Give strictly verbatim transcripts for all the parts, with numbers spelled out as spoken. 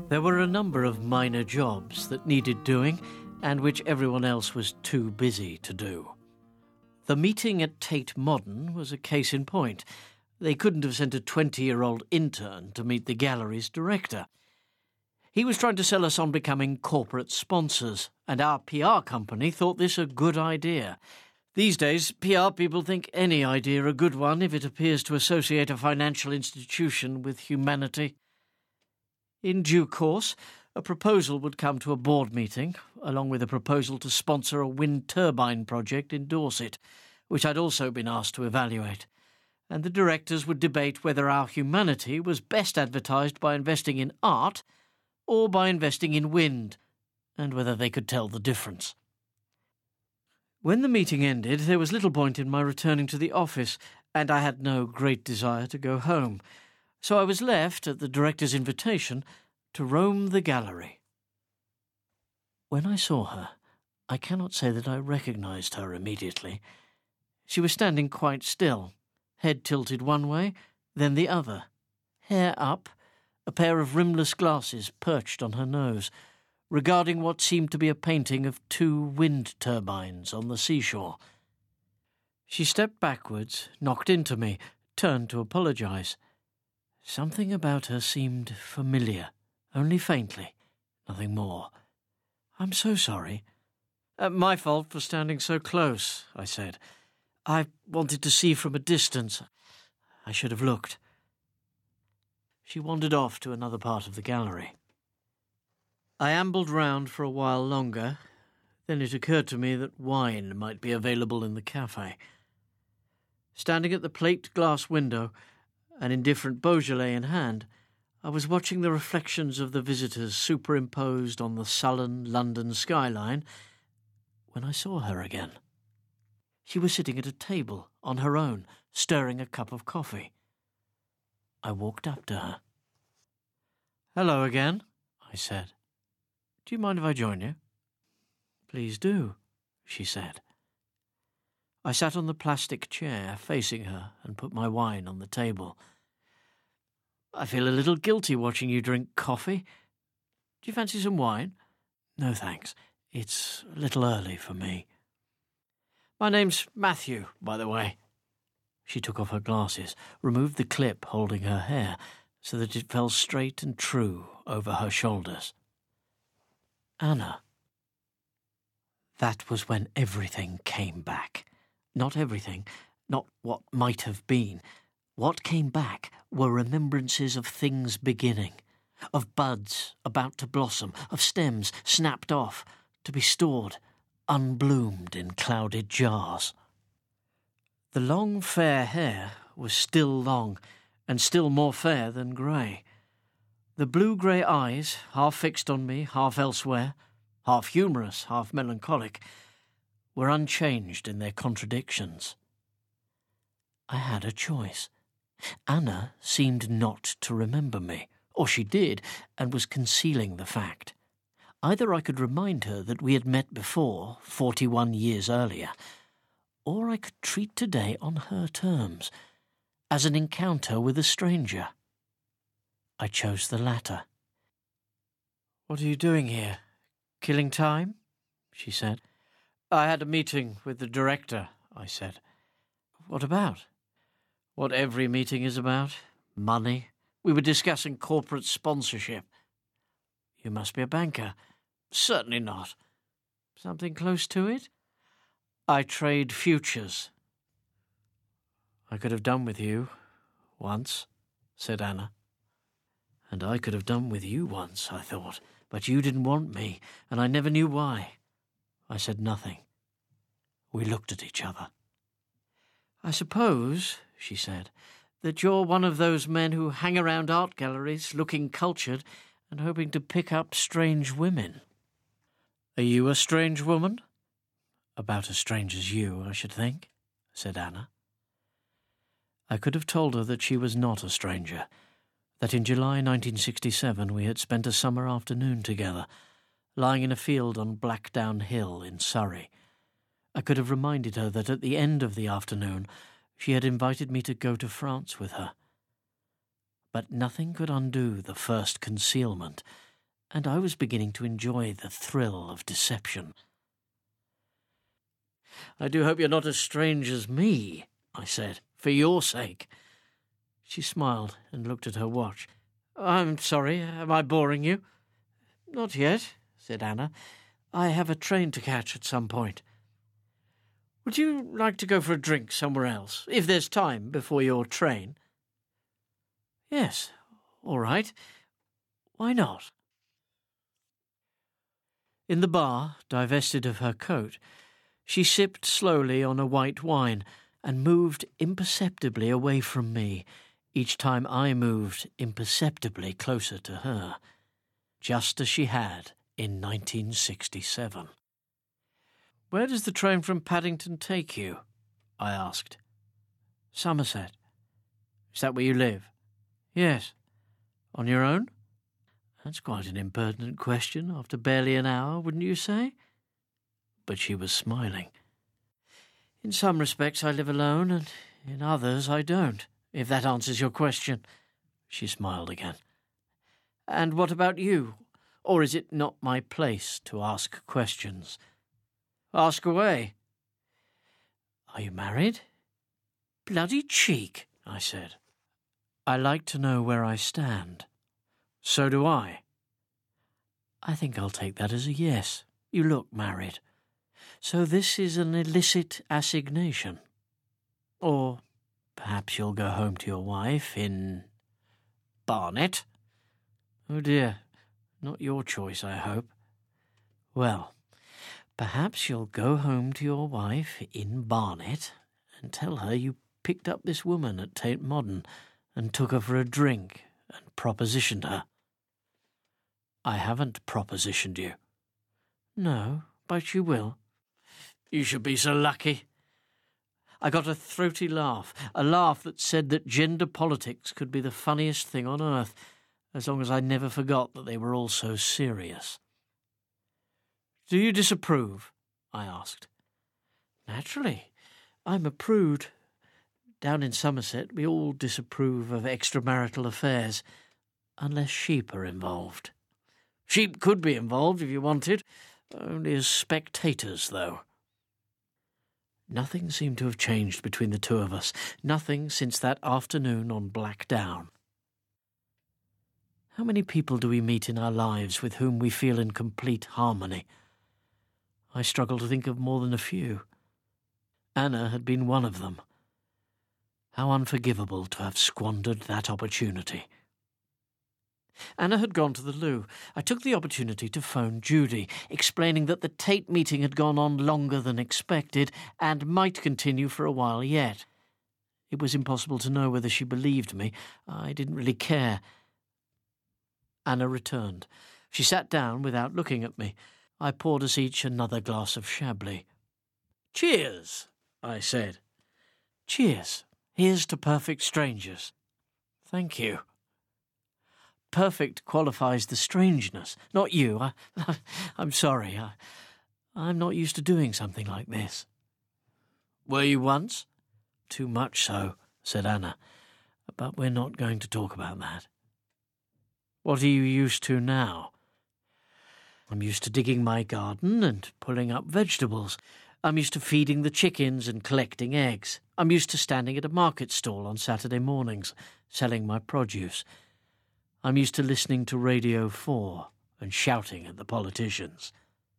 There were a number of minor jobs that needed doing and which everyone else was too busy to do. The meeting at Tate Modern was a case in point. They couldn't have sent a twenty-year-old intern to meet the gallery's director. He was trying to sell us on becoming corporate sponsors, and our P R company thought this a good idea. These days, P R people think any idea a good one if it appears to associate a financial institution with humanity. In due course, a proposal would come to a board meeting, along with a proposal to sponsor a wind turbine project in Dorset, which I'd also been asked to evaluate, and the directors would debate whether our humanity was best advertised by investing in art or by investing in wind, and whether they could tell the difference. When the meeting ended, there was little point in my returning to the office, and I had no great desire to go home. So I was left, at the director's invitation, to roam the gallery. When I saw her, I cannot say that I recognised her immediately. She was standing quite still, head tilted one way, then the other, hair up, a pair of rimless glasses perched on her nose, regarding what seemed to be a painting of two wind turbines on the seashore. She stepped backwards, knocked into me, turned to apologise. Something about her seemed familiar, only faintly, nothing more. "I'm so sorry." Uh, my fault for standing so close," I said. "I wanted to see from a distance. I should have looked." She wandered off to another part of the gallery. I ambled round for a while longer. Then it occurred to me that wine might be available in the cafe. Standing at the plate glass window, an indifferent Beaujolais in hand, I was watching the reflections of the visitors superimposed on the sullen London skyline when I saw her again. She was sitting at a table, on her own, stirring a cup of coffee. I walked up to her. "Hello again," I said. "Do you mind if I join you?" "Please do," she said. I sat on the plastic chair facing her and put my wine on the table. "I feel a little guilty watching you drink coffee. Do you fancy some wine?" "No, thanks. It's a little early for me." "My name's Matthew, by the way." She took off her glasses, removed the clip holding her hair so that it fell straight and true over her shoulders. "Anna." That was when everything came back. Not everything, not what might have been. What came back were remembrances of things beginning, of buds about to blossom, of stems snapped off, to be stored, unbloomed in clouded jars. The long fair hair was still long, and still more fair than grey. The blue-grey eyes, half fixed on me, half elsewhere, half humorous, half melancholic, were unchanged in their contradictions. I had a choice. Anna seemed not to remember me, or she did, and was concealing the fact. Either I could remind her that we had met before, forty-one years earlier, or I could treat today on her terms, as an encounter with a stranger. I chose the latter. "What are you doing here? Killing time?" she said. "I had a meeting with the director," I said. "What about?" "What every meeting is about. Money. We were discussing corporate sponsorship." "You must be a banker." "Certainly not." "Something close to it?" "I trade futures." "I could have done with you once," said Anna. "And I could have done with you once," I thought, "but you didn't want me, and I never knew why." I said nothing. We looked at each other. "I suppose," she said, "that you're one of those men who hang around art galleries looking cultured and hoping to pick up strange women." "Are you a strange woman?" "About as strange as you, I should think," said Anna. I could have told her that she was not a stranger, that in July nineteen sixty-seven we had spent a summer afternoon together, lying in a field on Blackdown Hill in Surrey. I could have reminded her that at the end of the afternoon she had invited me to go to France with her. But nothing could undo the first concealment, and I was beginning to enjoy the thrill of deception. "I do hope you're not as strange as me," I said, "for your sake." She smiled and looked at her watch. "I'm sorry, am I boring you?" "Not yet," said Anna. "I have a train to catch at some point." "Would you like to go for a drink somewhere else, if there's time before your train?" "Yes, all right. Why not?" In the bar, divested of her coat, she sipped slowly on a white wine and moved imperceptibly away from me, each time I moved imperceptibly closer to her, just as she had in nineteen sixty-seven. "Where does the train from Paddington take you?" I asked. "Somerset." "Is that where you live?" "Yes." "On your own?" "That's quite an impertinent question after barely an hour, wouldn't you say?" But she was smiling. "In some respects I live alone, and in others I don't, if that answers your question." She smiled again. "And what about you? Or is it not my place to ask questions?" "Ask away." "Are you married?" "Bloody cheek," I said. "I like to know where I stand." "So do I." "I think I'll take that as a yes. You look married. So this is an illicit assignation. Or perhaps you'll go home to your wife in Barnet." "Oh dear, not your choice, I hope." "Well, perhaps you'll go home to your wife in Barnet and tell her you picked up this woman at Tate Modern and took her for a drink and propositioned her." "I haven't propositioned you." "No, but you will." "You should be so lucky." I got a throaty laugh, a laugh that said that gender politics could be the funniest thing on earth, as long as I never forgot that they were all so serious. "Do you disapprove?" I asked. "Naturally. I'm a prude. Down in Somerset we all disapprove of extramarital affairs, unless sheep are involved." "Sheep could be involved if you wanted, only as spectators, though." Nothing seemed to have changed between the two of us, nothing since that afternoon on Blackdown. How many people do we meet in our lives with whom we feel in complete harmony? I struggle to think of more than a few. Anna had been one of them. How unforgivable to have squandered that opportunity. Anna had gone to the loo. I took the opportunity to phone Judy, explaining that the Tate meeting had gone on longer than expected and might continue for a while yet. It was impossible to know whether she believed me. I didn't really care. Anna returned. She sat down without looking at me. I poured us each another glass of Chablis. "Cheers," I said. "Cheers. Here's to perfect strangers." "Thank you." Perfect qualifies the strangeness, not you. I, I, I'm sorry. I, I'm not used to doing something like this. "Were you once?" "Too much so," said Anna. "But we're not going to talk about that." "What are you used to now?" "I'm used to digging my garden and pulling up vegetables. I'm used to feeding the chickens and collecting eggs. I'm used to standing at a market stall on Saturday mornings, selling my produce. I'm used to listening to Radio four and shouting at the politicians."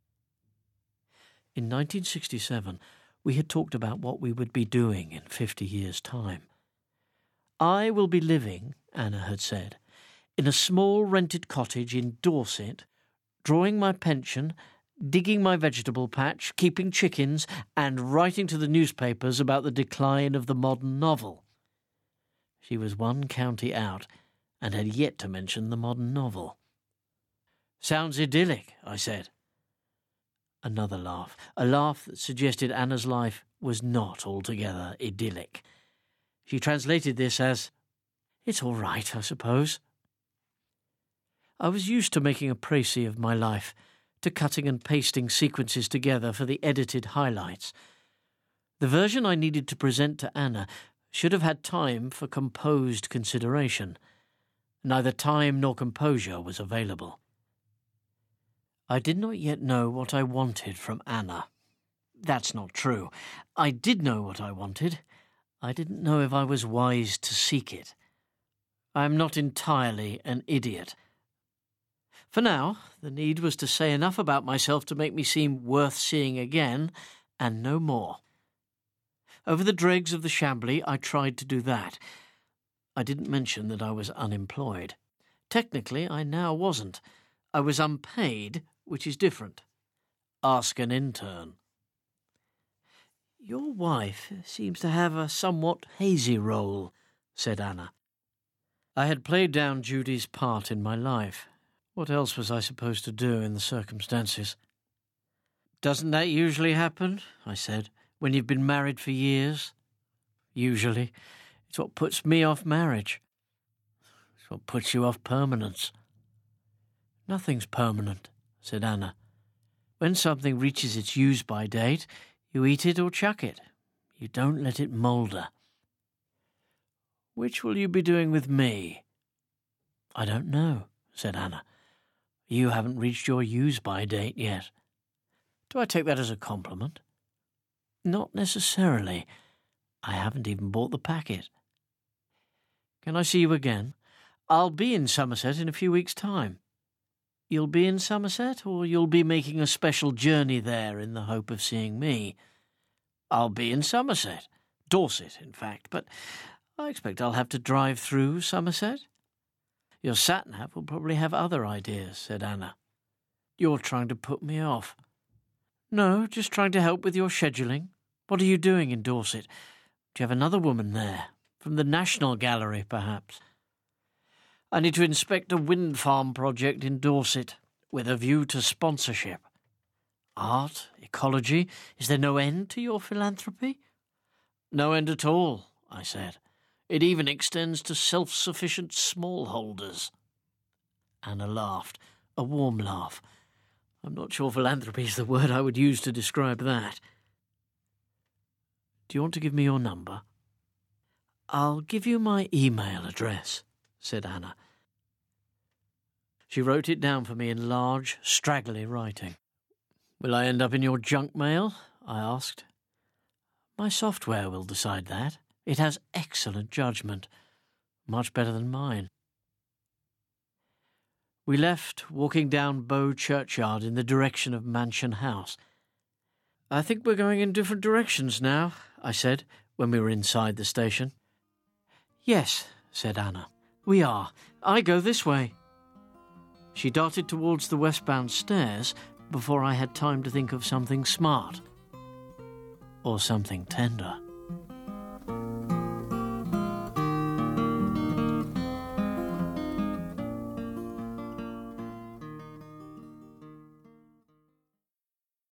In nineteen sixty-seven, we had talked about what we would be doing in fifty years' time. "I will be living," Anna had said, "in a small rented cottage in Dorset, drawing my pension, digging my vegetable patch, keeping chickens, and writing to the newspapers about the decline of the modern novel." She was one county out, and had yet to mention the modern novel. "Sounds idyllic," I said. Another laugh, a laugh that suggested Anna's life was not altogether idyllic. She translated this as, "It's all right, I suppose." I was used to making a précis of my life, to cutting and pasting sequences together for the edited highlights. The version I needed to present to Anna should have had time for composed consideration. Neither time nor composure was available. I did not yet know what I wanted from Anna. That's not true. I did know what I wanted. I didn't know if I was wise to seek it. I am not entirely an idiot. For now, the need was to say enough about myself to make me seem worth seeing again, and no more. Over the dregs of the Chambly, I tried to do that. I didn't mention that I was unemployed. Technically, I now wasn't. I was unpaid, which is different. Ask an intern. Your wife seems to have a somewhat hazy role, said Anna. I had played down Judy's part in my life. What else was I supposed to do in the circumstances? Doesn't that usually happen, I said, when you've been married for years? Usually. It's what puts me off marriage. It's what puts you off permanence. Nothing's permanent, said Anna. When something reaches its use-by date, you eat it or chuck it. You don't let it moulder. Which will you be doing with me? I don't know, said Anna. You haven't reached your use-by date yet. Do I take that as a compliment? Not necessarily. I haven't even bought the packet. Can I see you again? I'll be in Somerset in a few weeks' time. You'll be in Somerset, or you'll be making a special journey there in the hope of seeing me? I'll be in Somerset. Dorset, in fact, but I expect I'll have to drive through Somerset. Your sat-nav will probably have other ideas, said Anna. You're trying to put me off. No, just trying to help with your scheduling. What are you doing in Dorset? Do you have another woman there? From the National Gallery, perhaps? I need to inspect a wind farm project in Dorset, with a view to sponsorship. Art, ecology, is there no end to your philanthropy? No end at all, I said. It even extends to self-sufficient smallholders. Anna laughed, a warm laugh. I'm not sure philanthropy is the word I would use to describe that. Do you want to give me your number? I'll give you my email address, said Anna. She wrote it down for me in large, straggly writing. Will I end up in your junk mail? I asked. My software will decide that. It has excellent judgment, much better than mine. We left, walking down Bow Churchyard in the direction of Mansion House. I think we're going in different directions now, I said, when we were inside the station. Yes, said Anna, we are. I go this way. She darted towards the westbound stairs before I had time to think of something smart. Or something tender.